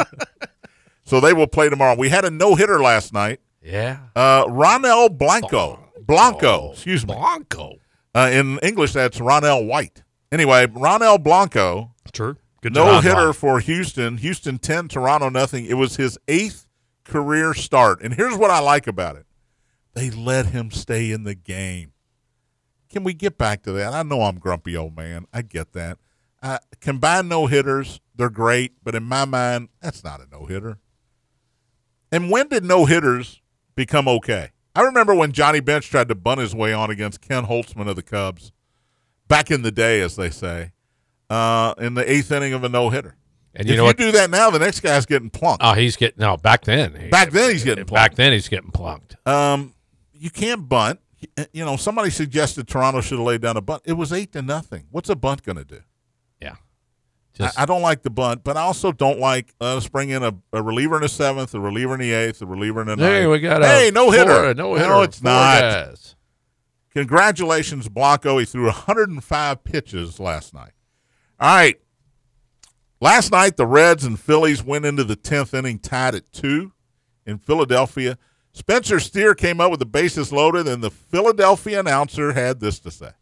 so they will play tomorrow. We had a no hitter last night. yeah, Uh, Ronel Blanco, Blanco, excuse me. Blanco. Uh, in English, that's Ronel White. Anyway, Ronel Blanco, True. Good no job. hitter for Houston. Houston ten, Toronto nothing. It was his eighth career start. And here's what I like about it: they let him stay in the game. Can we get back to that? I know I'm grumpy old man. I get that. Uh, combined no hitters, they're great, but in my mind, that's not a no hitter. And when did no hitters become okay? I remember when Johnny Bench tried to bunt his way on against Ken Holtzman of the Cubs, back in the day, as they say, uh, in the eighth inning of a no hitter. And you if know you what? do that now, the next guy's getting plunked. Oh, he's getting no. Back then, he, Back then, he's getting back plunked. then he's getting plunked. Um, you can't bunt. You know, somebody suggested Toronto should have laid down a bunt. It was eight to nothing. What's a bunt going to do? Yeah, I, just I don't like the bunt, but I also don't like uh, let's bring in a, a reliever in the seventh, a reliever in the eighth, a reliever in the ninth. hey, we got a Hey, no hitter. No hitter. No, it's four not. guys. Congratulations, Blanco. He threw one hundred five pitches last night. All right. Last night, the Reds and Phillies went into the tenth inning tied at two in Philadelphia. Spencer Steer came up with the bases loaded, and the Philadelphia announcer had this to say.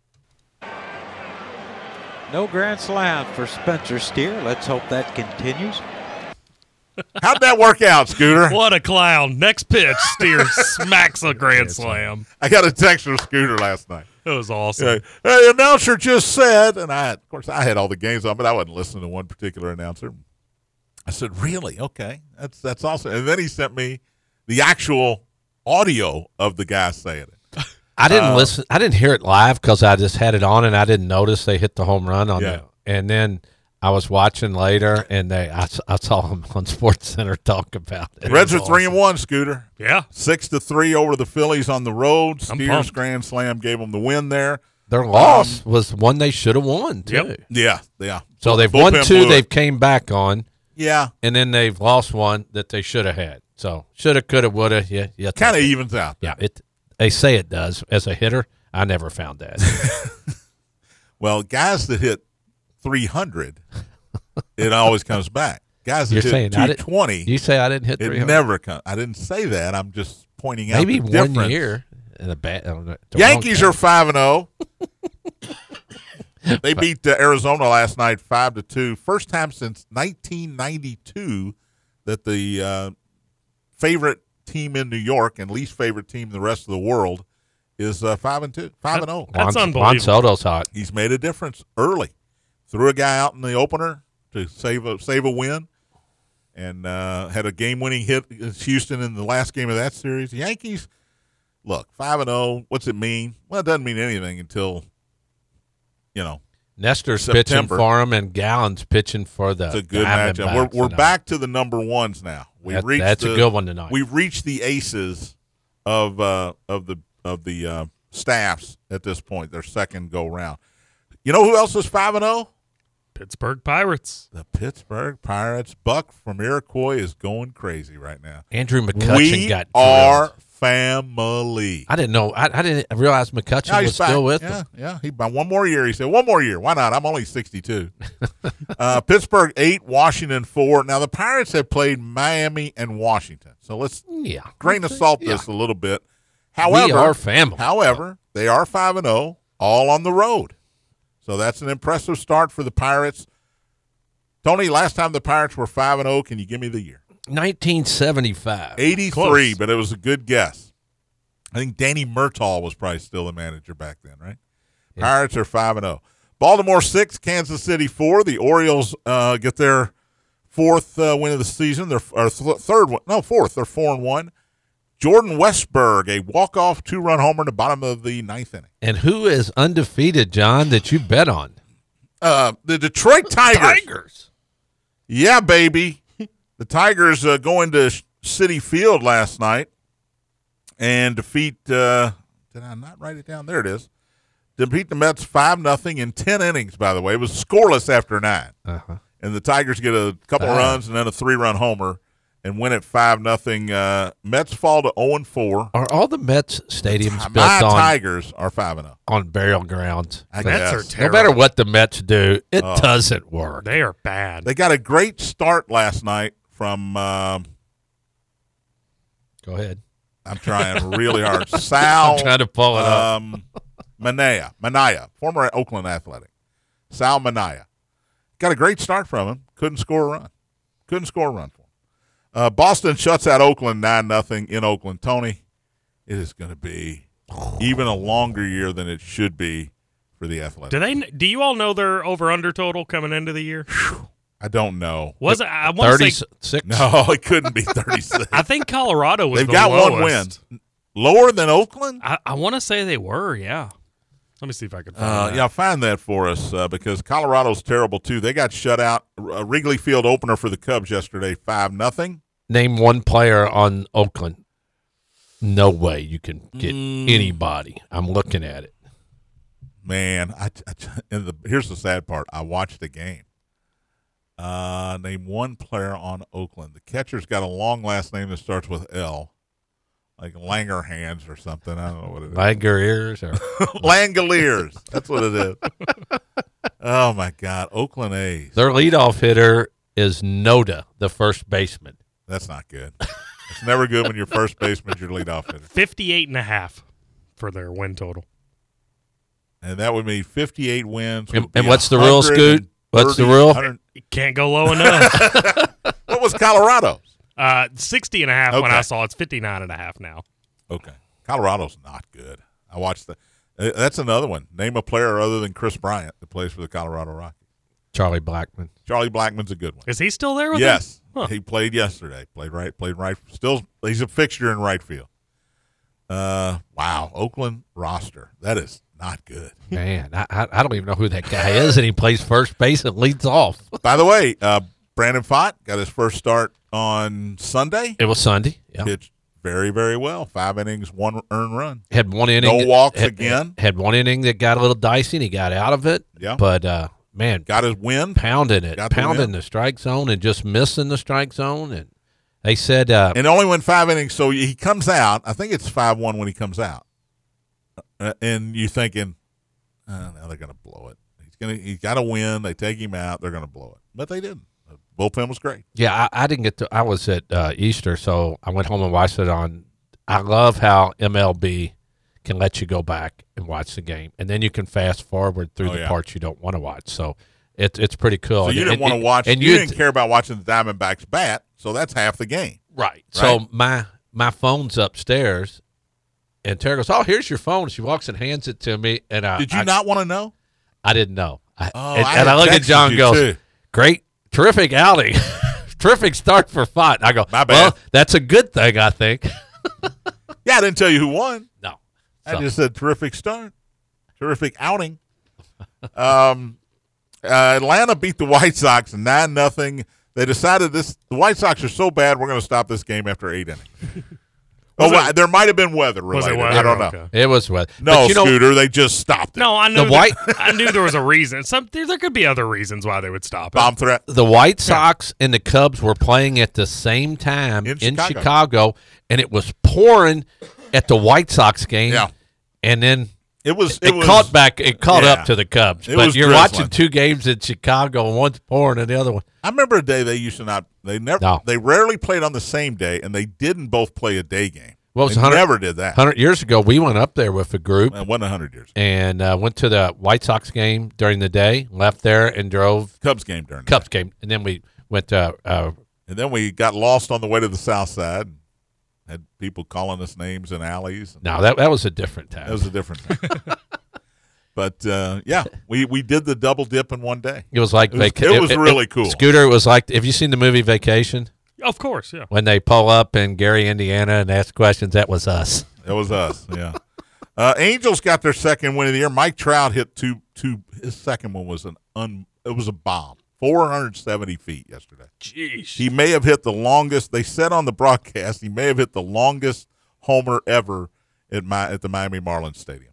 No grand slam for Spencer Steer. Let's hope that continues. How'd that work out, Scooter? What a clown. Next pitch, Steer smacks a grand slam. I got a text from Scooter last night. It was awesome. Yeah. Hey, the announcer just said, and I, of course, I had all the games on, but I wasn't listening to one particular announcer. I said, really? Okay. That's that's awesome. And then he sent me the actual audio of the guy saying it. I didn't Uh, listen. I didn't hear it live because I just had it on and I didn't notice they hit the home run on Yeah. it. And then I was watching later, and they I, s- I saw them on Sports Center talk about it. Reds are was three and one, Scooter. Yeah. Six to three over the Phillies on the road. I'm Steers pumped. grand slam gave them the win there. Their loss was one they should have won too. Yep. Yeah, yeah. So they've Bullpen won two. blew it. They've came back on, Yeah, and then they've lost one that they should have had. So shoulda, coulda, woulda. Yeah, yeah. kind of evens out. Yeah, it. They say it does. As a hitter, I never found that. Well, guys that hit three hundred, it always comes back. Guys that You're hit saying I two didn't- twenty, You say I didn't hit three it hundred. never comes. I didn't say that. I'm just pointing out Maybe the one difference. year in a bad. I don't know, the Yankees wrong are five and zero. They beat uh, Arizona last night five to two. First time since nineteen ninety-two that the uh, favorite team in New York and least favorite team in the rest of the world is uh, five and two, five and zero. That's Juan- unbelievable. Juan Soto's hot. He's made a difference early. Threw a guy out in the opener to save a save a win, and uh, had a game-winning hit against Houston in the last game of that series. The Yankees, look, five and zero. What's it mean? Well, it doesn't mean anything until, you know, Nestor's September. pitching for him, and Gallen's pitching for the. it's a good Diamondbacks matchup. We're we're tonight. back to the number ones now. We That- reached that's the, a good one tonight. We've reached the aces of uh, of the of the uh, staffs at this point. Their second go round. You know who else is five and zero? Pittsburgh Pirates. The Pittsburgh Pirates. Buck from Iroquois is going crazy right now. Andrew McCutcheon we got. are drilled. family. I didn't know. I, I didn't realize McCutcheon Yeah, he's was still back. with yeah, them. Yeah, he by one more year. He said, one more year. Why not? I'm only sixty-two. uh, Pittsburgh eight, Washington four. Now the Pirates have played Miami and Washington, so let's Yeah. grain of salt this Yeah. a little bit. However, we are family. However, they are five and zero, all on the road. So that's an impressive start for the Pirates. Tony, last time the Pirates were five and zero, can you give me the year? nineteen seventy-five. eighty-three, Close. but it was a good guess. I think Danny Murtaugh was probably still the manager back then, right? Yeah. Pirates are five and zero. Baltimore six, Kansas City four. The Orioles uh, get their fourth uh, win of the season. Their or th- third one, no, fourth. They're four and one. Jordan Westberg, a walk-off two-run homer in the bottom of the ninth inning. And who is undefeated, John, that you bet on? Uh, the Detroit Tigers. Tigers. Yeah, baby. The Tigers uh, go into Citi Field last night and defeat. Uh, did I not write it down? There it is. Defeat the Mets five nothing in ten innings. By the way, it was scoreless after nine, Uh-huh. and the Tigers get a couple of Wow. runs and then a three-run homer and win at five nothing. Uh, Mets fall to zero and four. Are all the Mets stadiums My built on, Tigers are five and zero. on burial grounds? I Mets are guess. terrible. No matter what the Mets do, it Oh. doesn't work. They are bad. They got a great start last night from. Um, Go ahead. I'm trying really hard. Sal. I'm trying to pull it up. Um, Manaya, Manaya, former Oakland Athletic. Sal Manaya. Got a great start from him. Couldn't score a run. Couldn't score a run for him. Uh, Boston shuts out Oakland nine nothing in Oakland. Tony, it is going to be even a longer year than it should be for the Athletics. Do they? Do you all know their over/under total coming into the year? I don't know. Was it? I want to say. thirty-six. No, it couldn't be thirty-six. I think Colorado was. They've the got one win. lowest. Lower than Oakland? I, I want to say they were. Yeah. Let me see if I can find Uh, that. yeah, find that for us uh, because Colorado's terrible too. They got shut out. A Wrigley Field opener for the Cubs yesterday, five nothing. Name one player on Oakland. No way you can get Mm. anybody. I'm looking at it. Man, I, I, and the, here's the sad part. I watched the game. Uh, name one player on Oakland. The catcher's got a long last name that starts with L, like Langerhans or something. I don't know what it is. Langer ears or Langoliers. That's what it is. Oh my God, Oakland A's. their leadoff hitter is Noda, the first baseman. That's not good. It's never good when your first baseman's your leadoff hitter. fifty-eight and a half for their win total. And that would mean fifty-eight wins. And- would be and what's the rule, Scoot? What's the one thirty, rule? one hundred You can't go low enough. What was Colorado's? uh, sixty and a half when Okay. I saw it's fifty-nine and a half now. Okay. Colorado's not good. I watched the. uh, That's another one. Name a player other than Chris Bryant that plays for the Colorado Rockies. Charlie Blackman. Charlie Blackman's a good one. Is he still there with Yes, them? Huh. he played yesterday. Played right. Played right. Still, he's a fixture in right field. Uh, wow, Oakland roster. That is not good. Man, I, I I don't even know who that guy is, and he plays first base and leads off. By the way, uh, Brandon Pfaadt got his first start on Sunday. It was Sunday. Yeah. Pitched very, very well. Five innings, one earned run. Had one inning. No that- walks had- again. Had one inning that got a little dicey, and he got out of it. Yeah. But, uh, man, Got his win. pounding it, Got the pounding win. the strike zone and just missing the strike zone. And they said, uh, And only went five innings, so he comes out. I think it's five one when he comes out. Uh, and you're thinking, oh, now they're going to blow it. He's going to. He's got to win. They take him out. They're going to blow it, but they didn't. The bullpen was great. yeah, I, I didn't get to, I was at uh, Easter, so I went home and watched it on. I love how M L B can let you go back and watch the game, and then you can fast forward through Oh, the yeah. parts you don't want to watch. So it's it's pretty cool. So And- you didn't and- want to watch. and you, you didn't care about watching the Diamondbacks bat. So that's half the game. Right. So Right. my my phone's upstairs, and Tara goes, "Oh, here's your phone." She walks and hands it to me, and I, Did you I, not want to know? I didn't know. I, Oh, and, I and I had look at texted John. you, and Goes, too. "Great, terrific outing, terrific start for Fott." I go, My bad. "Well, that's a good thing, I think." Yeah, I didn't tell you who won. No, I So, just said terrific start, terrific outing. um, uh, Atlanta beat the White Sox nine nothing. They decided this the White Sox are so bad we're going to stop this game after eight innings. oh, Was well, it- there might have been weather Was related. it weather? I don't know. Okay. it was what. No, but you know, Scooter, they just stopped it. No, I knew The that- White- I knew there was a reason. Some there, there could be other reasons why they would stop it. Bomb threat. the White Sox and the Cubs were playing at the same time In in, Chicago. Chicago, and it was pouring at the White Sox game. Yeah. And then It was. it, It, was. caught back. It caught yeah. up to the Cubs. It But was you're drizzling. watching two games in Chicago, and one's pouring, and the other one. I remember a day they used to not. They never. No. They rarely played on the same day, and they didn't both play a day game. Well, it was they one hundred never did that. Hundred years ago, we went up there with a group It wasn't a hundred years. and uh, went to the White Sox game during the day. Left there and drove Cubs game during. the Cubs game, and then we went to. Uh, And then we got lost on the way to the south side. Had people calling us names in alleys. no, that that was a different time. That was a different thing. But uh, yeah, we, we did the double dip in one day. It was like It was, vaca- it was really cool. Scooter, it was like, have you seen the movie Vacation? Of course, yeah. When they pull up in Gary, Indiana, and ask questions, that was us. It was us. Yeah. Uh, Angels got their second win of the year. Mike Trout hit two two. His second one was an un. It was a bomb. four hundred seventy feet yesterday. Jeez. He may have hit the longest. They said on the broadcast he may have hit the longest homer ever at my at the Miami Marlins Stadium.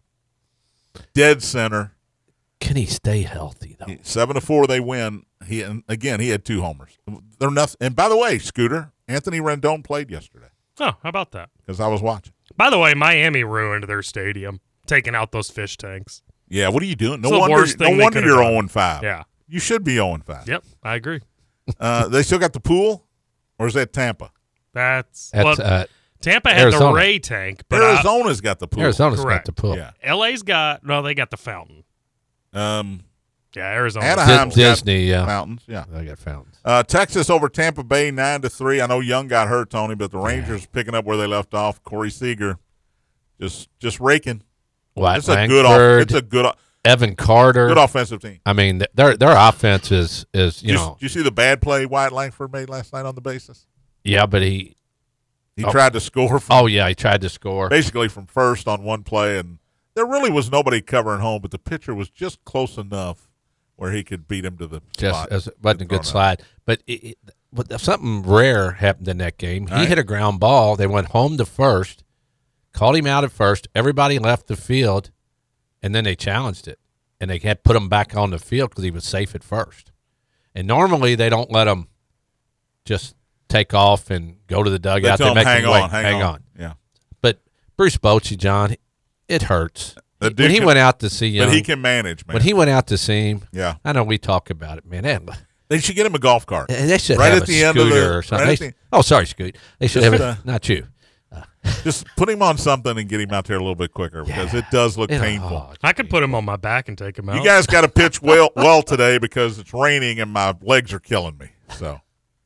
Dead center. Can he stay healthy, though? Seven to four, they win. He and again he had two homers. They're nothing. And by the way, Scooter, Anthony Rendon played yesterday Oh, how about that? because I was watching. By the way, Miami ruined their stadium, taking out those fish tanks. Yeah, what are you doing? No It's the wonder. worst No thing they wonder could've you're done. zero and five. Yeah. You should be zero and five. Yep, I agree. Uh, they still got the pool, or is that Tampa? That's, That's well, uh, Tampa had Arizona. the Ray tank, but I- Arizona's got the pool. Arizona's Correct. got the pool. Yeah. L A's got no, they got the fountain. Um, Yeah, Arizona. Anaheim's Di- got Disney, yeah. mountains. Yeah. I got fountains. Uh, Texas over Tampa Bay nine to three. I know Young got hurt, Tony, but the Rangers picking up where they left off. Corey Seager, just just raking. White It's a good. Off, Langford, it's a good. Evan Carter. Good offensive team. I mean, th- their their offense is is you Did know did you see the bad play Wyatt Langford made last night on the bases? yeah, but he He Oh. tried to score from, oh yeah he tried to score. basically from first on one play, and there really was nobody covering home, but the pitcher was just close enough where he could beat him to the Just spot. as, wasn't a Thrown good out. slide, but it, it, but something rare happened in that game. He All right. hit a ground ball. They went home to first, called him out at first. Everybody left the field, and then they challenged it, and they had put him back on the field because he was safe at first. And normally they don't let him just take off and go to the They dugout. tell They him, make hang him on, wait, hang, on. Yeah. But Bruce Bochy, John, it hurts. The dude When he can- went out to see Young, But he can manage, man. when he went out to see him, yeah. I know we talk about it, man. They, They should get him a golf cart. they should Right have at a the end of scooter the- or something. right at They- the- oh, sorry, Scoot. They should Just, have uh, it. Not you. Just put him on something and get him out there a little bit quicker because it does look It- painful. oh, I could put him on my back and take him out. You guys got to pitch well well today because it's raining and my legs are killing me. So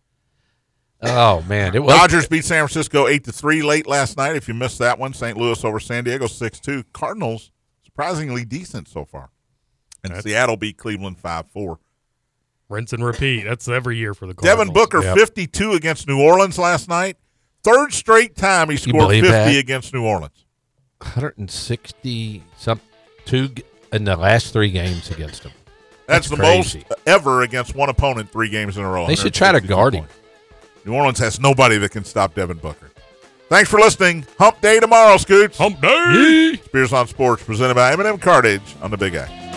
oh, man. It was, Dodgers beat San Francisco eight to three late last night. If you missed that one, Saint Louis over San Diego six two. Cardinals surprisingly decent so far. And That's- Seattle beat Cleveland five four. Rinse and repeat. That's every year for the Devin Cardinals. Booker Yep. fifty-two against New Orleans last night. Third straight time he scored believe fifty that? against New Orleans. one hundred sixty some two g- in the last three games against him. That's, That's the crazy. most ever against one opponent three games in a row. They should try to one hundred sixty-two guard him. points. New Orleans has nobody that can stop Devin Booker. Thanks for listening. Hump Day tomorrow, Scoots. Hump day. Spears on Sports, presented by M and M Cartage on the Big A.